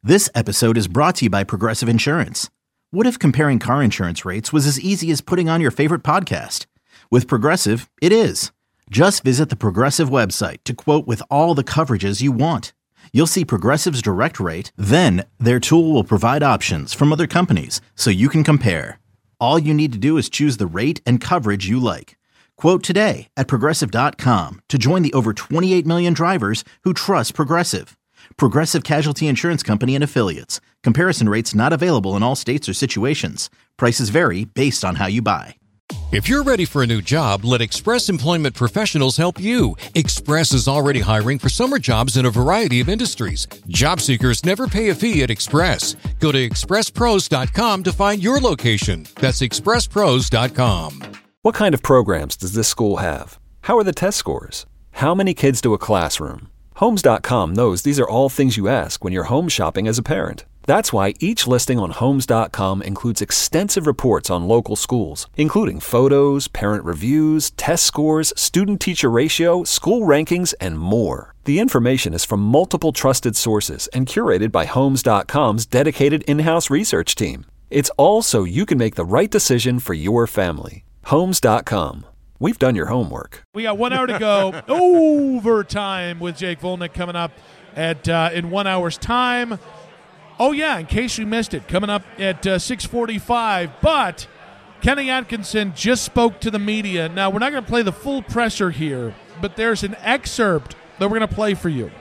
This episode is brought to you by Progressive Insurance. What if comparing car insurance rates was as easy as putting on your favorite podcast? With Progressive, it is. Just visit the Progressive website to quote with all the coverages you want. You'll see Progressive's direct rate, then their tool will provide options from other companies so you can compare. All you need to do is choose the rate and coverage you like. Quote today at Progressive.com to join the over 28 million drivers who trust Progressive. Progressive Casualty Insurance Company and Affiliates. Comparison rates not available in all states or situations. Prices vary based on how you buy. If you're ready for a new job, let Express Employment Professionals help you. Express is already hiring for summer jobs in a variety of industries. Job seekers never pay a fee at Express. Go to expresspros.com to find your location. That's expresspros.com. What kind of programs does this school have? How are the test scores? How many kids do a classroom? Homes.com knows these are all things you ask when you're home shopping as a parent. That's why each listing on Homes.com includes extensive reports on local schools, including photos, parent reviews, test scores, student-teacher ratio, school rankings, and more. The information is from multiple trusted sources and curated by Homes.com's dedicated in-house research team. It's all so you can make the right decision for your family. Homes.com. We've done your homework. We got 1 hour to go. Overtime with Jake Volnick coming up at in 1 hour's time. Oh, yeah, in case you missed it, coming up at 6:45. But Kenny Atkinson just spoke to the media. Now, we're not going to play the full presser here, but there's an excerpt that we're going to play for you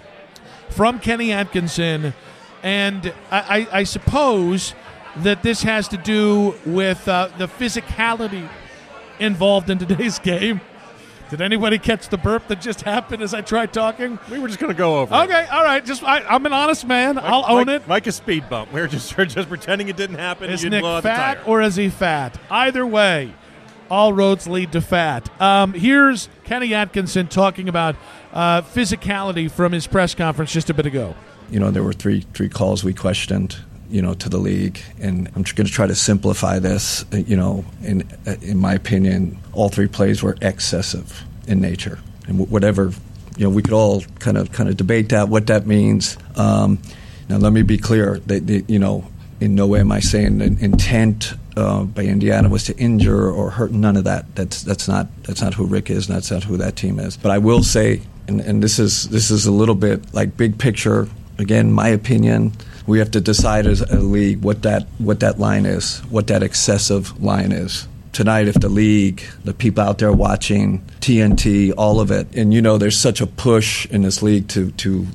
from Kenny Atkinson. And I suppose that this has to do with the physicality involved in today's game. Did anybody catch the burp that just happened as I tried talking? We were just going to go over Okay, all right. I'm an honest man. I'll own it. Like a speed bump. We're just pretending it didn't happen. Is you Nick blow out fat the tire. or is he fat? Either way, all roads lead to fat. Here's Kenny Atkinson talking about physicality from his press conference just a bit ago. You know, there were three calls we questioned, to the league, and I'm going to try to simplify this. In my opinion, all three plays were excessive in nature, and whatever, we could all kind of debate that, what that means. Now, let me be clear that in no way am I saying the intent by Indiana was to injure or hurt. None of that. That's not who Rick is, and that's not who that team is. But I will say, and this is a little bit like big picture. Again, my opinion. We have to decide as a league what that line is, what that excessive line is. Tonight, if the league, the people out there watching, TNT, all of it, and there's such a push in this league to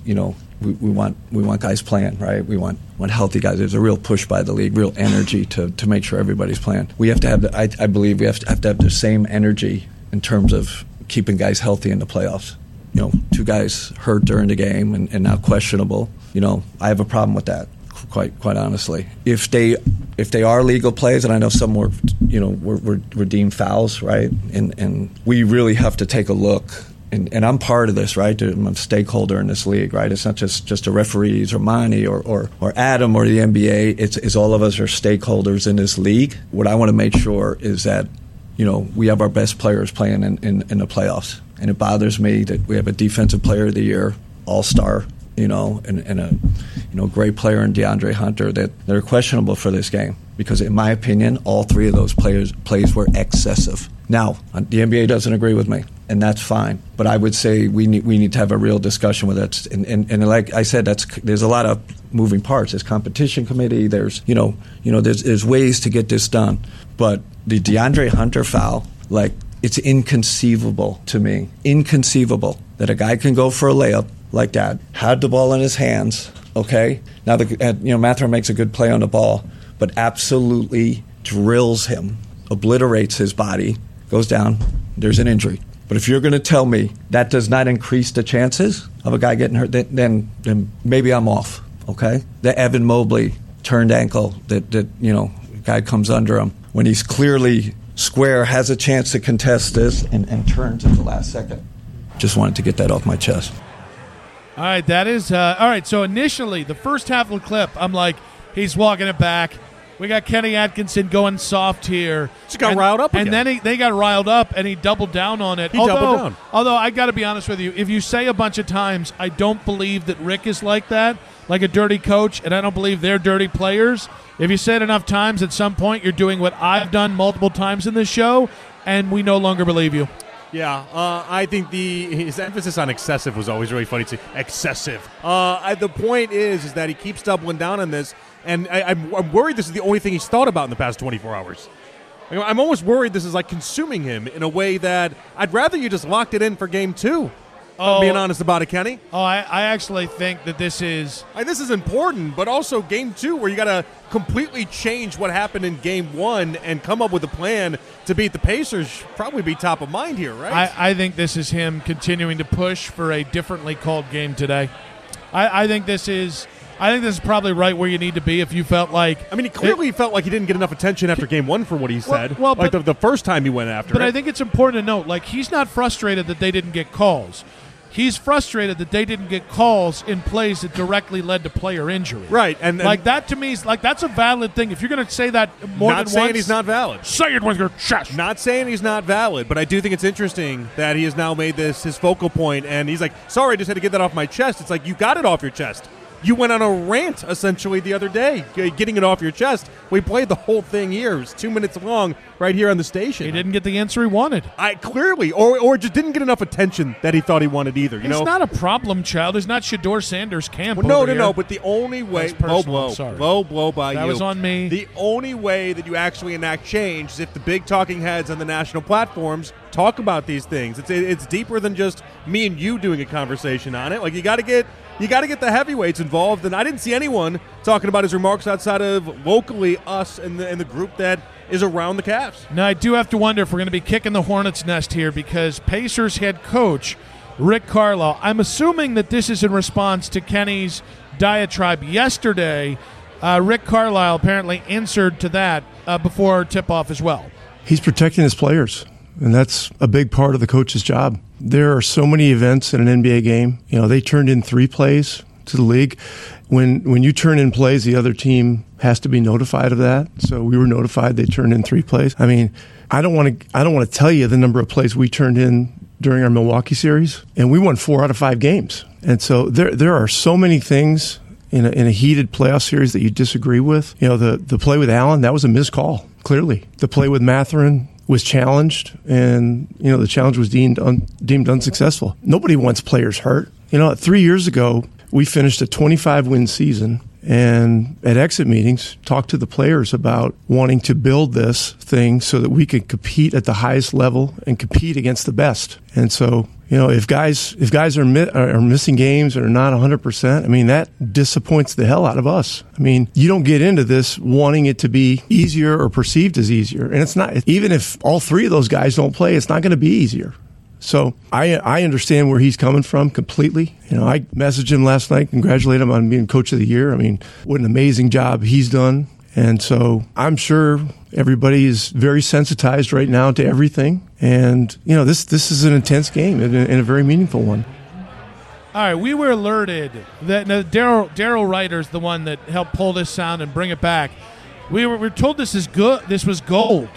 we want guys playing, right? We want healthy guys. There's a real push by the league, real energy to make sure everybody's playing. We have to have I believe we have to have the same energy in terms of keeping guys healthy in the playoffs. Two guys hurt during the game and now questionable. I have a problem with that, quite honestly. If they are legal plays, and I know some were deemed fouls, right? And we really have to take a look. And I'm part of this, right? I'm a stakeholder in this league, right? It's not just the referees or Monty or Adam or the NBA. It's all of us are stakeholders in this league. What I want to make sure is that we have our best players playing in the playoffs. And it bothers me that we have a defensive player of the year, all-star, and a great player in DeAndre Hunter that are questionable for this game. Because in my opinion, all three of those plays were excessive. Now, the NBA doesn't agree with me, and that's fine. But I would say we need to have a real discussion with it. And like I said, there's a lot of moving parts. There's competition committee. There's there's ways to get this done. But the DeAndre Hunter foul, it's inconceivable to me, that a guy can go for a layup like that, had the ball in his hands, okay? Now, Matherin makes a good play on the ball, but absolutely drills him, obliterates his body, goes down, there's an injury. But if you're going to tell me that does not increase the chances of a guy getting hurt, then maybe I'm off, okay? The Evan Mobley turned ankle that guy comes under him when he's clearly square, has a chance to contest this, and turns at the last second. Just wanted to get that off my chest. All right, that is all right. So initially, the first half of the clip, I'm like, he's walking it back. We got Kenny Atkinson going soft here. Just got riled up and again. then they got riled up, and he doubled down on it. Doubled down. Although I got to be honest with you, if you say a bunch of times, I don't believe that Rick is like that, like a dirty coach, and I don't believe they're dirty players. If you say it enough times, at some point you're doing what I've done multiple times in this show, and we no longer believe you. Yeah, I think his emphasis on excessive was always really funny to excessive. The point is that he keeps doubling down on this, and I'm worried this is the only thing he's thought about in the past 24 hours. I'm almost worried this is like consuming him in a way that I'd rather you just locked it in for game 2. I'm being honest about it, Kenny. I actually think that this is... This is important, but also game 2 where you got to completely change what happened in game 1 and come up with a plan to beat the Pacers should probably be top of mind here, right? I think this is him continuing to push for a differently called game today. I think this is probably right where you need to be if you felt like... he clearly felt like he didn't get enough attention after game 1 for what he said. But the first time he went after it. But I think it's important to note, he's not frustrated that they didn't get calls. He's frustrated that they didn't get calls in plays that directly led to player injury. Right. And that to me is that's a valid thing. If you're going to say that more than once. Not saying he's not valid. Say it with your chest. Not saying he's not valid, but I do think it's interesting that he has now made this his focal point, and he's like, sorry, I just had to get that off my chest. It's like, you got it off your chest. You went on a rant, essentially, the other day, getting it off your chest. We played the whole thing here. It was 2 minutes long right here on the station. He didn't get the answer he wanted. Clearly, or just didn't get enough attention that he thought he wanted either. He's not a problem child. He's not Shedeur Sanders Camp. No, but the only way... Low blow by you. That was on me. The only way that you actually enact change is if the big talking heads on the national platforms talk about these things. It's deeper than just me and you doing a conversation on it. You got to get the heavyweights involved, and I didn't see anyone talking about his remarks outside of locally us and the group that is around the Cavs. Now, I do have to wonder if we're going to be kicking the hornet's nest here because Pacers head coach Rick Carlisle, I'm assuming that this is in response to Kenny's diatribe yesterday. Rick Carlisle apparently answered to that before tip-off as well. He's protecting his players, and that's a big part of the coach's job. There are so many events in an NBA game. They turned in 3 plays to the league. When you turn in plays, the other team has to be notified of that. So we were notified they turned in 3 plays. I don't want to tell you the number of plays we turned in during our Milwaukee series, and we won 4 out of 5 games. And so there are so many things in a heated playoff series that you disagree with. The play with Allen, that was a missed call, clearly. The play with Mathurin was challenged, and the challenge was deemed unsuccessful. Nobody wants players hurt. 3 years ago, we finished a 25-win season, and at exit meetings, talked to the players about wanting to build this thing so that we could compete at the highest level and compete against the best. And so, if guys are missing games or are not 100%, that disappoints the hell out of us. You don't get into this wanting it to be easier or perceived as easier, and it's not. Even if all 3 of those guys don't play, it's not going to be easier. So I understand where he's coming from completely. I messaged him last night, congratulate him on being Coach of the Year. What an amazing job he's done. And so I'm sure everybody is very sensitized right now to everything. And, this is an intense game and a very meaningful one. All right, we were alerted that Daryl Ryder's the one that helped pull this sound and bring it back. We were told this is good. This was gold.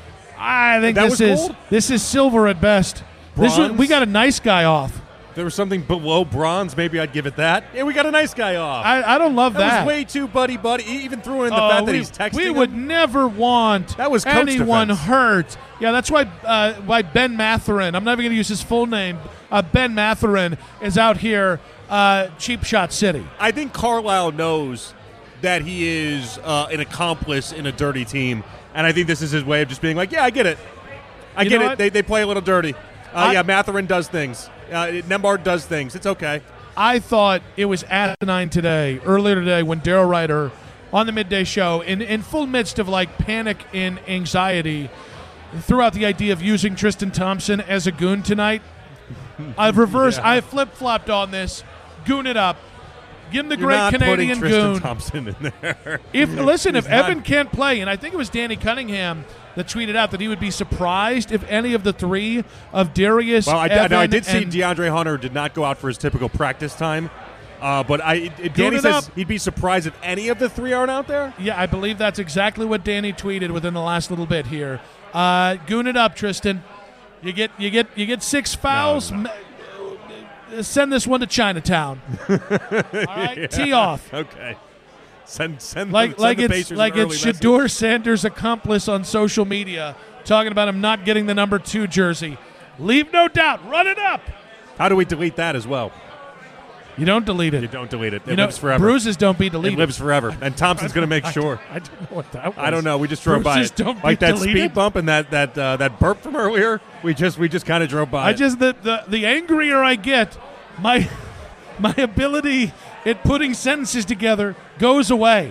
I think this is silver at best. We got a nice guy off. If there was something below bronze, maybe I'd give it that. Yeah, we got a nice guy off. I don't love that. That was way too buddy. He even threw in the fact that he's texting We would never want anyone hurt. Yeah, that's why Ben Mathurin, I'm never going to use his full name, Ben Mathurin is out here cheap shot city. I think Carlisle knows that he is an accomplice in a dirty team, and I think this is his way of just being like, yeah, I get it. I get it. They play a little dirty. Mathurin does things. Nembhard does things. It's okay. I thought it was asinine earlier today, when Daryl Ryder on the midday show, in full midst of panic and anxiety, threw out the idea of using Tristan Thompson as a goon tonight. I've reversed. Yeah. I flip-flopped on this. Goon it up. Give him the great Canadian goon. Thompson in there. If Evan can't play, and I think it was Danny Cunningham that tweeted out that he would be surprised if any of the 3 of Darius. Well, I did see DeAndre Hunter did not go out for his typical practice time. But Danny it says up. he'd be surprised if any of the three aren't out there. Yeah, I believe that's exactly what Danny tweeted within the last little bit here. Goon it up, Tristan. You get 6 fouls. No. Send this one to Chinatown. All right, tee off. Okay. Send Like the it's Pacers like an it's early Shedeur Sanders' accomplice on social media talking about him not getting the number 2 jersey. Leave no doubt. Run it up. How do we delete that as well? You don't delete it. You don't delete it. It You know, lives forever. bruises don't be deleted. It lives forever. And Thompson's going to make sure. I don't know what that was. I don't know. We just drove by Bruises it. don't Like be that deleted? speed bump and that burp from earlier. We just kind of drove by. The angrier I get, my ability at putting sentences together goes away.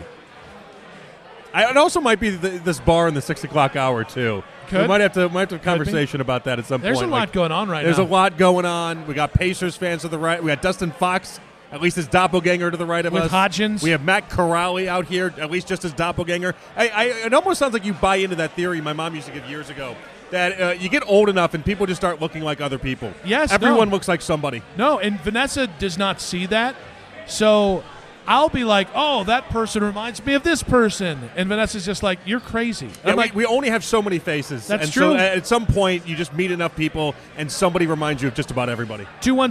It also might be this bar in the 6 o'clock hour too. Could. We might have to have a conversation about that at some There's point. a lot going on right There's now. a lot going on. We got Pacers fans to the right. We got Dustin Fox, at least his doppelganger, to the right of With us. Hodgins. We have Matt Corrali out here, at least just his doppelganger. It almost sounds like you buy into that theory my mom used to give years ago, that you get old enough and people just start looking like other people. Yes, Everyone no. looks like somebody. No, and Vanessa does not see that. So I'll be like, oh, that person reminds me of this person. And Vanessa's just like, you're crazy. Yeah, I'm like, we only have so many faces. That's and true. So at some point, you just meet enough people, and somebody reminds you of just about everybody.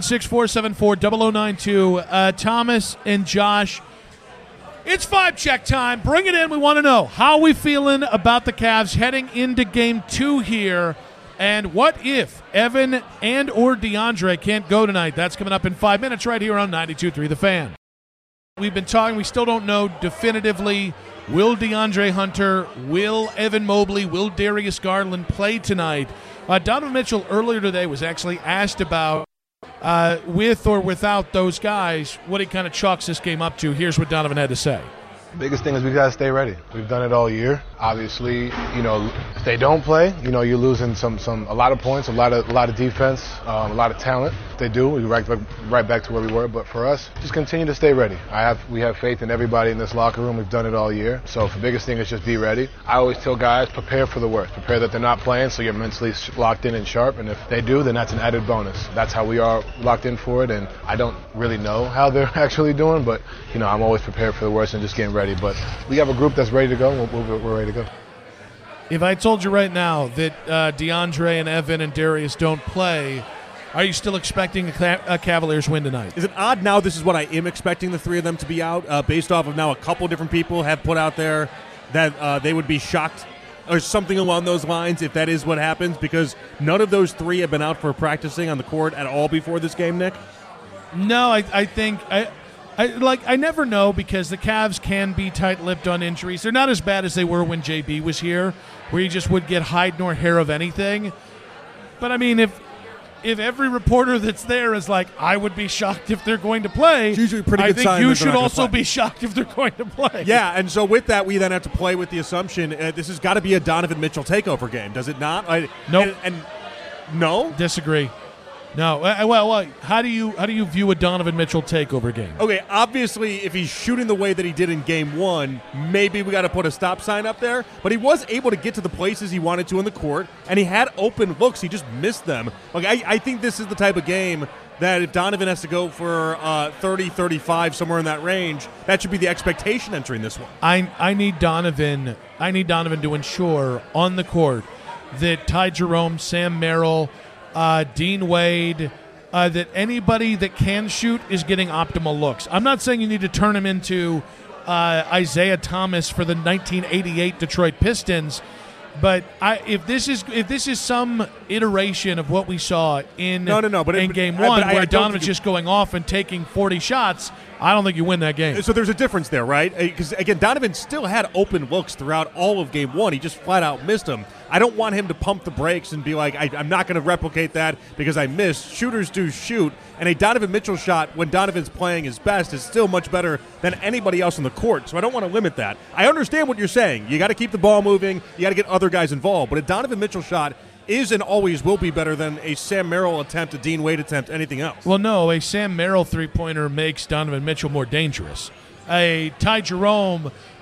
216-474-0092. Thomas and Josh, it's 5-check time. Bring it in. We want to know, how are we feeling about the Cavs heading into Game 2 here? And what if Evan and or DeAndre can't go tonight? That's coming up in 5 minutes right here on 92.3 The Fan. We've been talking. We still don't know definitively. Will DeAndre Hunter, will Evan Mobley, will Darius Garland play tonight? Donovan Mitchell earlier today was actually asked about with or without those guys, what he kind of chalks this game up to. Here's what Donovan had to say. Biggest thing is we got to stay ready. We've done it all year. Obviously, if they don't play, you're losing a lot of points, a lot of defense, a lot of talent. If they do, we're right back to where we were. But for us, just continue to stay ready. We have faith in everybody in this locker room. We've done it all year. So the biggest thing is just be ready. I always tell guys, prepare for the worst. Prepare that they're not playing so you're mentally locked in and sharp. And if they do, then that's an added bonus. That's how we are locked in for it. And I don't really know how they're actually doing, but I'm always prepared for the worst and just getting ready. But we have a group that's ready to go. We're ready to go. If I told you right now that DeAndre and Evan and Darius don't play, are you still expecting a Cavaliers win tonight? Is it odd now this is what I am expecting the three of them to be out, based off of now a couple different people have put out there that they would be shocked or something along those lines if that is what happens, because none of those three have been out for practicing on the court at all before this game, Nick? No, I think I never know, because the Cavs can be tight-lipped on injuries. They're not as bad as they were when JB was here, where you just would get hide nor hair of anything. But I mean, if every reporter that's there is like, I would be shocked if they're going to play, it's usually a pretty good I sign think you that they're should not gonna also play. be shocked if they're going to play. Yeah, and so with that, we then have to play with the assumption this has got to be a Donovan Mitchell takeover game, does it not? Nope. And no? Disagree. No. Well, how do you view a Donovan Mitchell takeover game? Okay, obviously, if he's shooting the way that he did in Game 1, maybe we got to put a stop sign up there. But he was able to get to the places he wanted to in the court, and he had open looks. He just missed them. Like I think this is the type of game that if Donovan has to go for 30, 35, somewhere in that range, that should be the expectation entering this one. I need Donovan to ensure on the court that Ty Jerome, Sam Merrill, Dean Wade, that anybody that can shoot is getting optimal looks. I'm not saying you need to turn him into Isaiah Thomas for the 1988 Detroit Pistons, but if this is some iteration of what we saw in Game 1, where Donovan's just going off and taking 40 shots, I don't think you win that game. So there's a difference there, right? Because, again, Donovan still had open looks throughout all of Game 1. He just flat out missed them. I don't want him to pump the brakes and be like, I'm not going to replicate that because I missed. Shooters do shoot, and a Donovan Mitchell shot when Donovan's playing his best is still much better than anybody else on the court, so I don't want to limit that. I understand what you're saying. You got to keep the ball moving. You got to get other guys involved, but a Donovan Mitchell shot is and always will be better than a Sam Merrill attempt, a Dean Wade attempt, anything else. Well, no, a Sam Merrill three-pointer makes Donovan Mitchell more dangerous. A Ty Jerome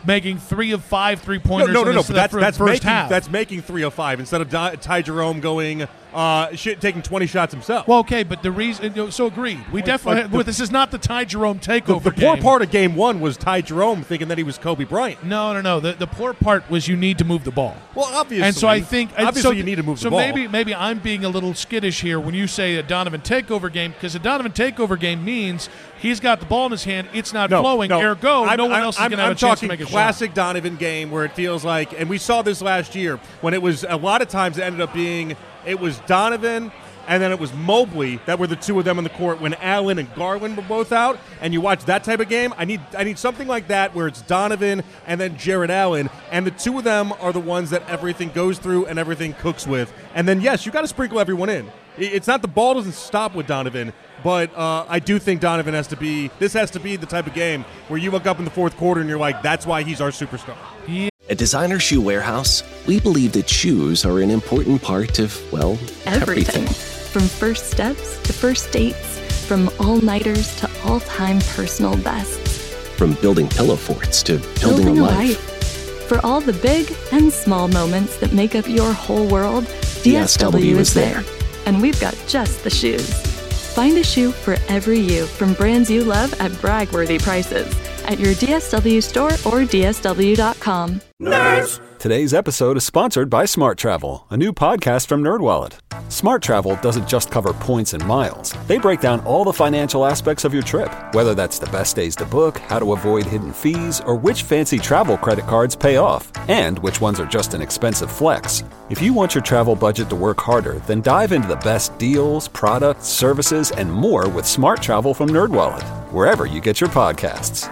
making 3 of 5 3-pointers. No. in But that's first making half. that's making 3 of 5 instead of Ty Jerome going taking 20 shots himself. Well, okay, but the reason. So agreed. We definitely. This is not the Ty Jerome takeover. The poor part of game 1 was Ty Jerome thinking that he was Kobe Bryant. No. The poor part was you need to move the ball. Well, obviously. And so I think obviously you need to move the ball. So maybe I'm being a little skittish here when you say a Donovan takeover game, because a Donovan takeover game means he's got the ball in his hand, it's not flowing, ergo no one else is going to have a chance to make a shot. I'm talking classic Donovan game where it feels like, and we saw this last year when it was a lot of times it ended up being it was Donovan and then it was Mobley that were the two of them on the court when Allen and Garland were both out. And you watch that type of game, I need something like that where it's Donovan and then Jared Allen, and the two of them are the ones that everything goes through and everything cooks with. And then, yes, you got to sprinkle everyone in. It's not the ball doesn't stop with Donovan, but I do think Donovan has to be – this has to be the type of game where you look up in the fourth quarter and you're like, that's why he's our superstar. Yeah. At Designer Shoe Warehouse, we believe that shoes are an important part of, well, everything. From first steps to first dates, from all-nighters to all-time personal bests. From building pillow forts to building a life. For all the big and small moments that make up your whole world, DSW is there. And we've got just the shoes. Find a shoe for every you from brands you love at brag-worthy prices at your DSW store or DSW.com. Nerds! Today's episode is sponsored by Smart Travel, a new podcast from NerdWallet. Smart Travel doesn't just cover points and miles. They break down all the financial aspects of your trip, whether that's the best days to book, how to avoid hidden fees, or which fancy travel credit cards pay off, and which ones are just an expensive flex. If you want your travel budget to work harder, then dive into the best deals, products, services, and more with Smart Travel from NerdWallet, wherever you get your podcasts.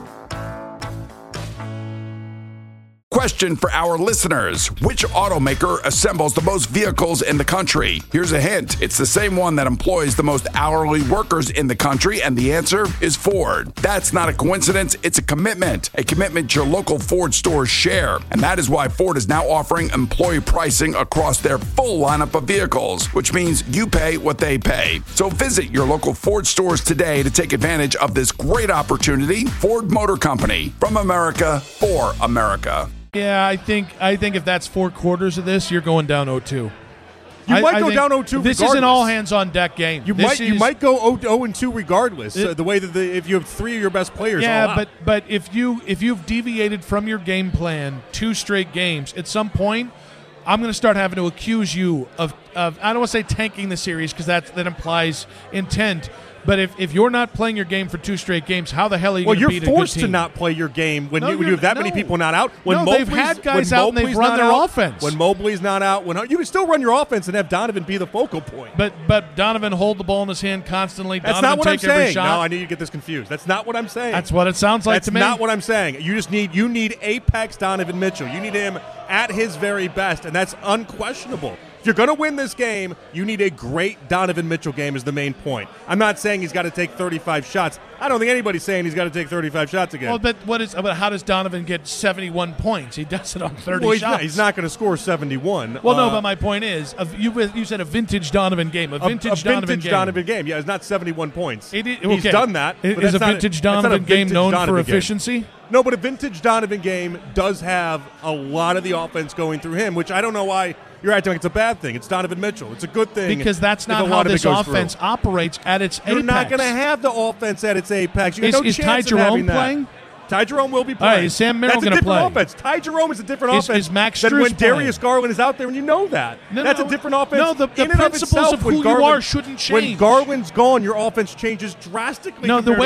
Question for our listeners. Which automaker assembles the most vehicles in the country? Here's a hint. It's the same one that employs the most hourly workers in the country, and the answer is Ford. That's not a coincidence. It's a commitment your local Ford stores share. And that is why Ford is now offering employee pricing across their full lineup of vehicles, which means you pay what they pay. So visit your local Ford stores today to take advantage of this great opportunity. Ford Motor Company, from America for America. Yeah, I think if that's 4 quarters of this, you're going down 0-2. You might go down 0-2 This is an all-hands-on-deck game. You might go 0-2 regardless, the way that if you have 3 of your best players all out. but if you've deviated from your game plan 2 straight games, at some point, I'm going to start having to accuse you of I don't want to say tanking the series because that implies intent. But if you're not playing your game for 2 straight games, how the hell are you going to beat a good team? Well, you're forced to not play your game when you have that many people not out. They've had guys out and they've run their offense. When Mobley's not out, you can still run your offense and have Donovan be the focal point. But Donovan hold the ball in his hand constantly. That's Donovan not what I'm take every saying. shot. No, I need you to get this confused. That's not what I'm saying. That's what it sounds like to me. That's not what I'm saying. You need apex Donovan Mitchell. You need him at his very best, and that's unquestionable. If you're going to win this game, you need a great Donovan Mitchell game is the main point. I'm not saying he's got to take 35 shots. I don't think anybody's saying he's got to take 35 shots again. Well, but how does Donovan get 71 points? He does it on 30 shots. He's not going to score 71. Well, no, but my point is, you said a vintage Donovan game. A vintage Donovan game. Yeah, it's not 71 points. He's done that. Is a vintage Donovan game known for efficiency? No, but a vintage Donovan game does have a lot of the offense going through him, which I don't know why you're acting like it's a bad thing. It's Donovan Mitchell. It's a good thing. Because that's not how this offense operates at its apex. You're not going to have the offense at its apex. You have no is chance Ty Jerome of having playing? That. Ty Jerome will be playing. All right, is Sam Merrill going to play? That's a different offense. Ty Jerome is a different offense is Max than Strus when Darius playing? Garland is out there, and you know that. That's a different offense. No, the principles of who you are shouldn't change. When Garland's gone, your offense changes drastically. No, so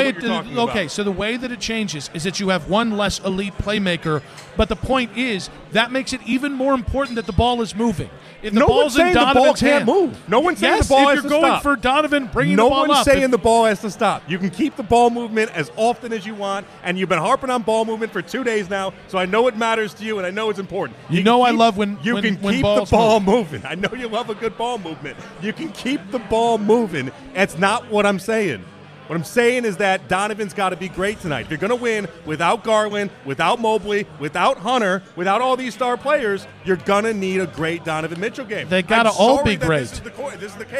the way that it changes is that you have one less elite playmaker, but the point is that makes it even more important that the ball is moving. If the ball's in Donovan's hand, move. No one's saying the ball has to stop. If you're going for Donovan, bringing the ball up. No one's saying the ball has to stop. You can keep the ball movement as often as you want, and you've been harping on ball movement for 2 days now, so I know it matters to you, and I know it's important. I love when you can keep the ball moving. I know you love a good ball movement. You can keep the ball moving. That's not what I'm saying. What I'm saying is that Donovan's got to be great tonight. If you're going to win without Garland, without Mobley, without Hunter, without all these star players, you're going to need a great Donovan Mitchell game. They got to all be great. This is the case.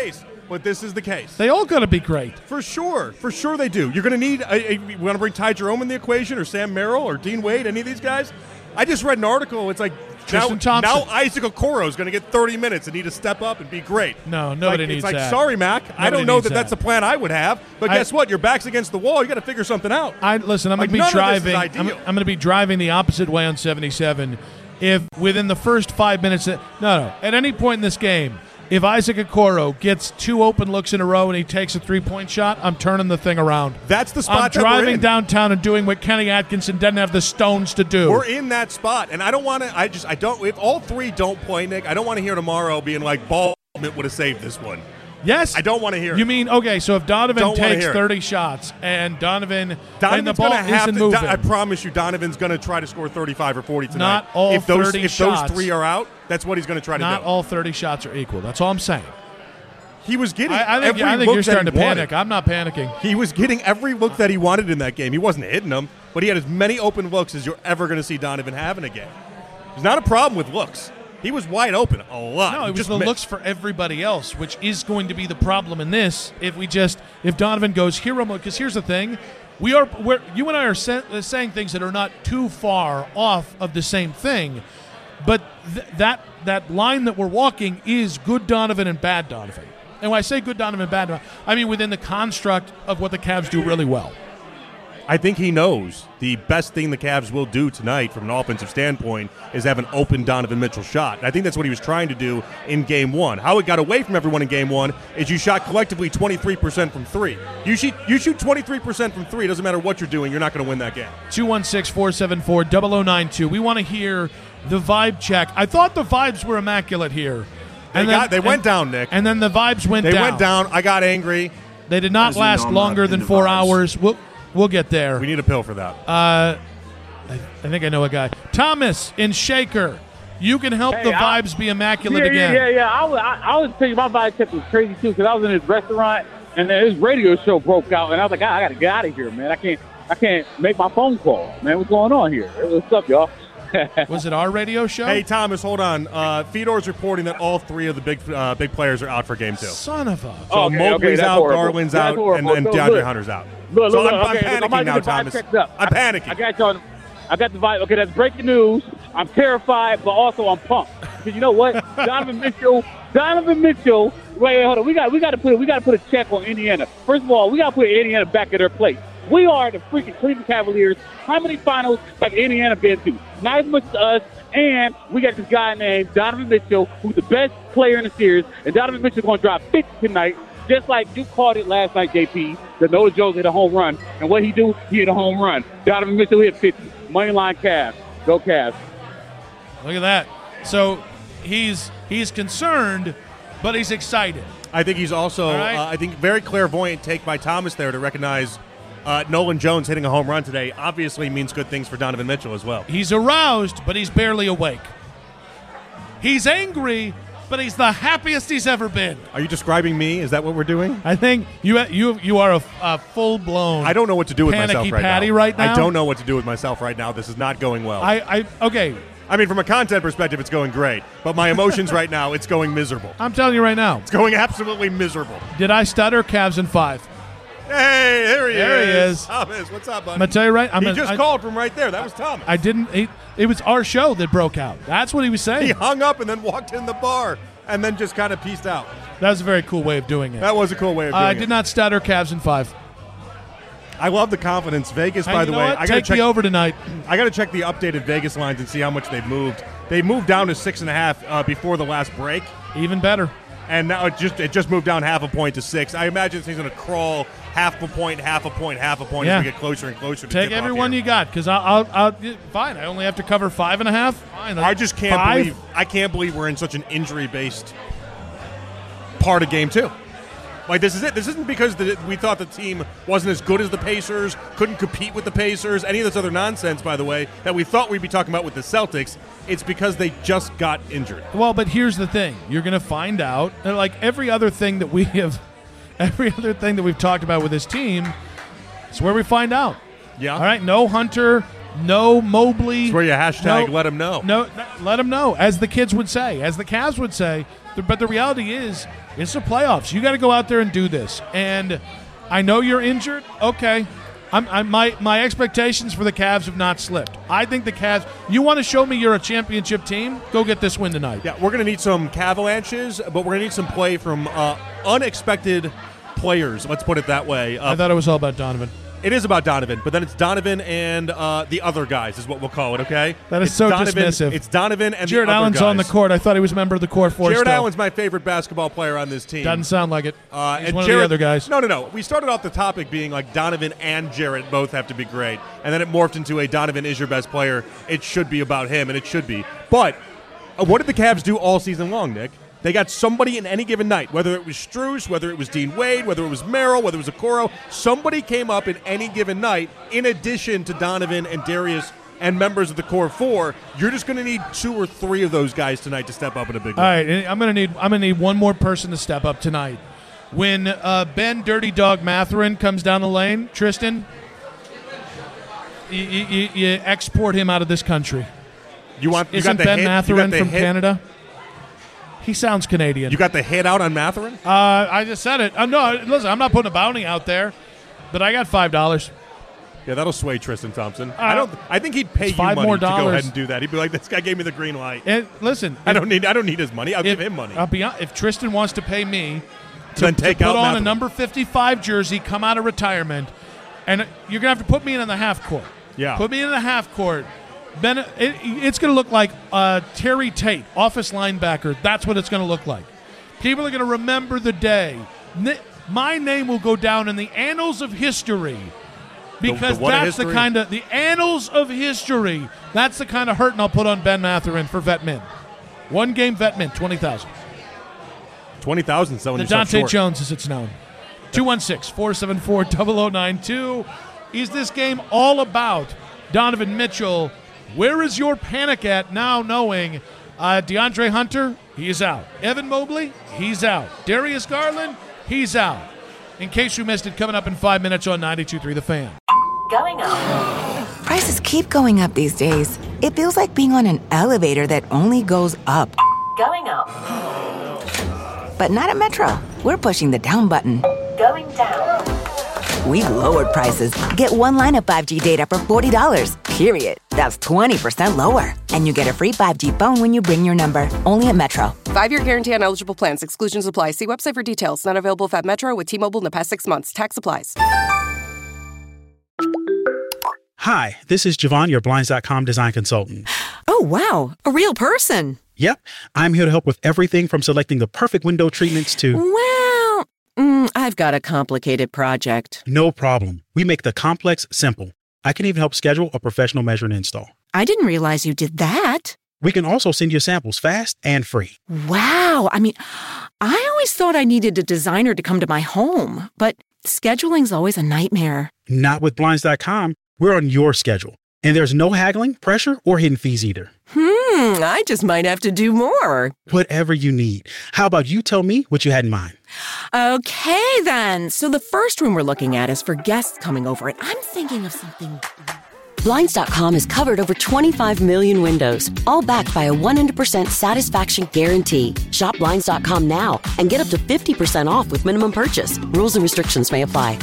but this is the case. They all got to be great. For sure they do. You're going to need we want to bring Ty Jerome in the equation, or Sam Merrill, or Dean Wade, any of these guys. I just read an article. It's like now Isaac Okoro is going to get 30 minutes and need to step up and be great. No, nobody needs that. It's like, sorry, Mac. I don't know that that's a plan I would have. But guess what? Your back's against the wall. You got to figure something out. Listen, I'm going to be driving. I'm going to be driving the opposite way on 77. If within the first 5 minutes, at any point in this game, if Isaac Okoro gets 2 open looks in a row and he takes a 3-point shot, I'm turning the thing around. That's the spot. I'm driving downtown and doing what Kenny Atkinson doesn't have the stones to do. We're in that spot, and I don't want to. I don't. If all 3 don't play, Nick, I don't want to hear tomorrow being like Ball would have saved this one. Yes, I don't want to hear. You mean so if Donovan takes 30 shots and Donovan's the ball isn't moving, I promise you, Donovan's going to try to score 35 or 40 tonight. Not all if those 30 shots. If those 3 are out, that's what he's going to try to do. Not all 30 shots are equal. That's all I'm saying. He was getting. I think you're starting to panic. I'm not panicking. He was getting every look that he wanted in that game. He wasn't hitting them, but he had as many open looks as you're ever going to see Donovan have in a game. There's not a problem with looks. He was wide open a lot. No, it was the looks for everybody else, which is going to be the problem in this. If Donovan goes hero mode, because here's the thing, you and I are saying things that are not too far off of the same thing, but that line that we're walking is good Donovan and bad Donovan. And when I say good Donovan and bad Donovan, I mean within the construct of what the Cavs do really well. I think he knows the best thing the Cavs will do tonight from an offensive standpoint is have an open Donovan Mitchell shot. And I think that's what he was trying to do in Game 1. How it got away from everyone in Game 1 is you shot collectively 23% from 3. You shoot 23% from 3. It doesn't matter what you're doing. You're not going to win that game. 216-474-0092. We want to hear the vibe check. I thought the vibes were immaculate here. They went down, Nick. And then the vibes went down. They went down. I got angry. They did not last longer than 4 hours. We'll get there. We need a pill for that. I think I know a guy. Thomas in Shaker. You can help the vibes be immaculate again. Yeah. I was thinking my vibe check was crazy, too, because I was in this restaurant, and then his radio show broke out, and I was like, I got to get out of here, man. I can't make my phone call. Man, what's going on here? What's up, y'all? Was it our radio show? Hey, Thomas, hold on. Fedor's reporting that all 3 of the big players are out for Game 2. Son of a... So Mobley's out, Garland's out, and Deandre Hunter's out. Look, I'm panicking now, Thomas. I'm panicking. I got y'all. I got the vibe. Okay, that's breaking news. I'm terrified, but also I'm pumped. Because you know what? Donovan Mitchell. Wait, hold on. We got to put a check on Indiana. First of all, we got to put Indiana back at their place. We are the freaking Cleveland Cavaliers. How many finals have Indiana been to? Not as much as us. And we got this guy named Donovan Mitchell, who's the best player in the series. And Donovan Mitchell's going to drop 50 tonight, just like you called it last night, JP. The Nola Jones hit a home run. And what he do? He hit a home run. Donovan Mitchell hit 50. Money line Cavs. Go Cavs. Look at that. So he's concerned, but he's excited. I think he's also, I think, very clairvoyant take by Thomas there to recognize Nolan Jones hitting a home run today obviously means good things for Donovan Mitchell as well. He's aroused, but he's barely awake. He's angry, but he's the happiest he's ever been. Are you describing me? Is that what we're doing? I think you are a full-blown I don't know what to do with myself right now. I don't know what to do with myself right now. This is not going well. Okay. I mean, from a content perspective, it's going great. But my emotions right now, it's going miserable. I'm telling you right now. It's going absolutely miserable. Did I stutter? Cavs in 5. Hey, there he is. Thomas, what's up, buddy? I'm going to tell you right. He just called from right there. That was Thomas. I didn't. It was our show that broke out. That's what he was saying. He hung up and then walked in the bar and then just kind of pieced out. That was a very cool way of doing it. That was a cool way of doing it. I did not stutter. Cavs in 5. I love the confidence. Vegas, by the way. I got to check the over tonight. I got to check the updated Vegas lines and see how much they've moved. They moved down to 6.5 before the last break. Even better. And now it just moved down half a point to 6. I imagine he's going to crawl half a point as we get closer and closer to take everyone you got, because I'll fine. I only have to cover 5.5. Fine. I just can't believe we're in such an injury-based part of Game 2. Like, this is it. This isn't because we thought the team wasn't as good as the Pacers, couldn't compete with the Pacers, any of this other nonsense, by the way, that we thought we'd be talking about with the Celtics. It's because they just got injured. Well, but here's the thing. You're going to find out, like every other thing that we've talked about with this team, it's where we find out. Yeah. All right, no Hunter, No Mobley. It's where you hashtag let him know. No, let him know, as the kids would say, as the Cavs would say. But the reality is, it's the playoffs. You got to go out there and do this. And I know you're injured. Okay. My expectations for the Cavs have not slipped. I think the Cavs, you want to show me you're a championship team? Go get this win tonight. Yeah, we're going to need some Cavalanches, but we're going to need some play from unexpected players. Let's put it that way. I thought it was all about Donovan. It is about Donovan, but then it's Donovan and the other guys is what we'll call it, okay? That is so dismissive. It's Donovan and Jared the other Allen's guys. on the court. I thought he was a member of the core four. Jared still. Allen's my favorite basketball player on this team. Doesn't sound like it. He's and one Jared, of the other guys. No. We started off the topic being like Donovan and Jared both have to be great, and then it morphed into a Donovan is your best player. It should be about him, and it should be. But what did the Cavs do all season long, Nick? They got somebody in any given night, whether it was Strus, whether it was Dean Wade, whether it was Merrill, whether it was Okoro. Somebody came up in any given night in addition to Donovan and Darius and members of the core four. You're just going to need 2 or 3 of those guys tonight to step up in a big way. All right, and I'm going to need one more person to step up tonight. When Ben Dirty Dog Mathurin comes down the lane, Tristan, you export him out of this country. Isn't Ben Mathurin from Canada? He sounds Canadian. You got the hit out on Mathurin? I just said it. No, listen, I'm not putting a bounty out there, but I got $5. Yeah, that'll sway Tristan Thompson. I think he'd pay you $5 money more to go ahead and do that. He'd be like, "This guy gave me the green light." And listen, I don't need his money. I'll give him money. I'll be honest, if Tristan wants to pay me to put on Mathurin. a number 55 jersey, come out of retirement, and you're gonna have to put me in the half court. Yeah, put me in the half court. Then it's going to look like Terry Tate, office linebacker. That's what it's going to look like. People are going to remember the day. My name will go down in the annals of history because that's the kind of the annals of history. That's the kind of hurting I'll put on Ben Mathurin for vet min. 1 game vet min, 20,000. 20,000 selling the yourself Dante short. Jones, as it's known. 216-474-0092. Is this game all about Donovan Mitchell? Where is your panic at now knowing DeAndre Hunter, he's out. Evan Mobley, he's out. Darius Garland, he's out. In case you missed it, coming up in 5 minutes on 92.3 The Fan. Going up. Prices keep going up these days. It feels like being on an elevator that only goes up. Going up. But not at Metro. We're pushing the down button. Going down. We've lowered prices. Get 1 line of 5G data for $40, period. That's 20% lower. And you get a free 5G phone when you bring your number. Only at Metro. 5-year guarantee on eligible plans. Exclusions apply. See website for details. Not available at Metro with T-Mobile in the past 6 months. Tax applies. Hi, this is Javon, your Blinds.com design consultant. Oh, wow. A real person. Yep. I'm here to help with everything from selecting the perfect window treatments to... Well, I've got a complicated project. No problem. We make the complex simple. I can even help schedule a professional measure and install. I didn't realize you did that. We can also send you samples fast and free. Wow. I mean, I always thought I needed a designer to come to my home, but scheduling's always a nightmare. Not with Blinds.com. We're on your schedule. And there's no haggling, pressure, or hidden fees either. I just might have to do more. Whatever you need. How about you tell me what you had in mind? Okay, then. So the first room we're looking at is for guests coming over, and I'm thinking of something... Blinds.com has covered over 25 million windows, all backed by a 100% satisfaction guarantee. Shop Blinds.com now and get up to 50% off with minimum purchase. Rules and restrictions may apply.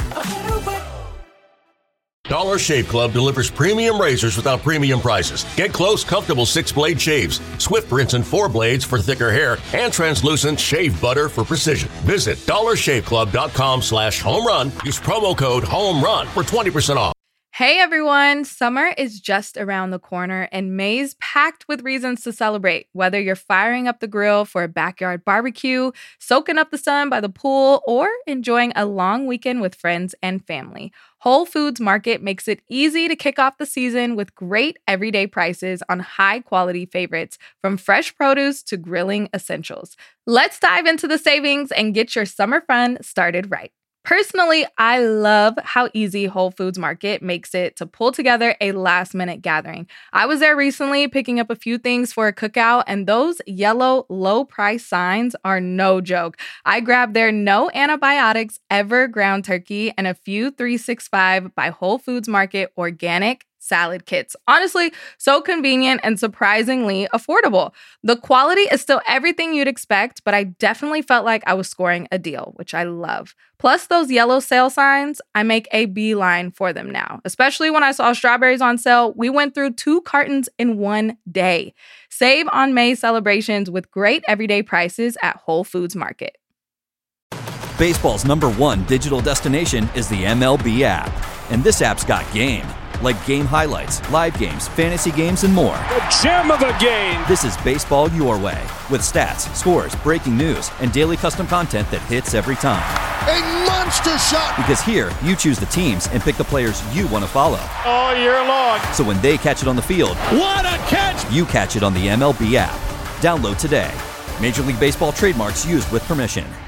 Dollar Shave Club delivers premium razors without premium prices. Get close, comfortable 6-blade shaves, swift rinse and 4 blades for thicker hair, and translucent shave butter for precision. Visit dollarshaveclub.com/homerun. Use promo code HOMERUN for 20% off. Hey everyone, summer is just around the corner and May's packed with reasons to celebrate. Whether you're firing up the grill for a backyard barbecue, soaking up the sun by the pool, or enjoying a long weekend with friends and family, Whole Foods Market makes it easy to kick off the season with great everyday prices on high-quality favorites, from fresh produce to grilling essentials. Let's dive into the savings and get your summer fun started right. Personally, I love how easy Whole Foods Market makes it to pull together a last-minute gathering. I was there recently picking up a few things for a cookout, and those yellow low-price signs are no joke. I grabbed their no antibiotics ever ground turkey and a few 365 by Whole Foods Market organic salad kits. Honestly, so convenient and surprisingly affordable. The quality is still everything you'd expect, but I definitely felt like I was scoring a deal, which I love. Plus those yellow sale signs, I make a beeline for them now. Especially when I saw strawberries on sale, we went through 2 cartons in one day. Save on May celebrations with great everyday prices at Whole Foods Market. Baseball's #1 digital destination is the MLB app. And this app's got game. Like game highlights, live games, fantasy games, and more. The gem of a game! This is baseball your way. With stats, scores, breaking news, and daily custom content that hits every time. A monster shot! Because here, you choose the teams and pick the players you want to follow. All year long. So when they catch it on the field, what a catch! You catch it on the MLB app. Download today. Major League Baseball trademarks used with permission.